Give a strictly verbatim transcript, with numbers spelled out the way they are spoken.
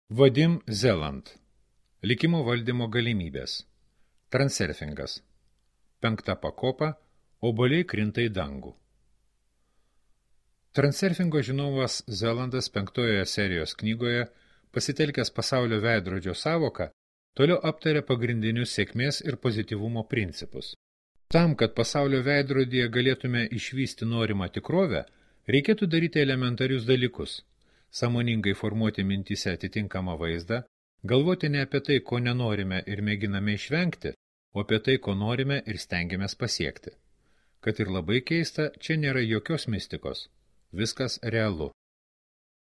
Vadim Zeland. Likimo valdymo galimybės. Transurfingas. Penkta pakopa. Obuoliai krinta į dangų. Transurfingo žinovas Zelandas penktojoje serijos knygoje, pasitelkęs pasaulio veidrodžio sąvoką, toliau aptarė pagrindinius sėkmės ir pozityvumo principus. Tam, kad pasaulio veidrodyje galėtume išvysti norimą tikrovę, reikėtų daryti elementarius dalykus. Sąmoningai formuoti mintyse atitinkamą vaizdą, galvoti ne apie tai, ko nenorime ir mėginame išvengti, o apie tai, ko norime ir stengiamės pasiekti. Kad ir labai keista, čia nėra jokios mistikos. Viskas realu.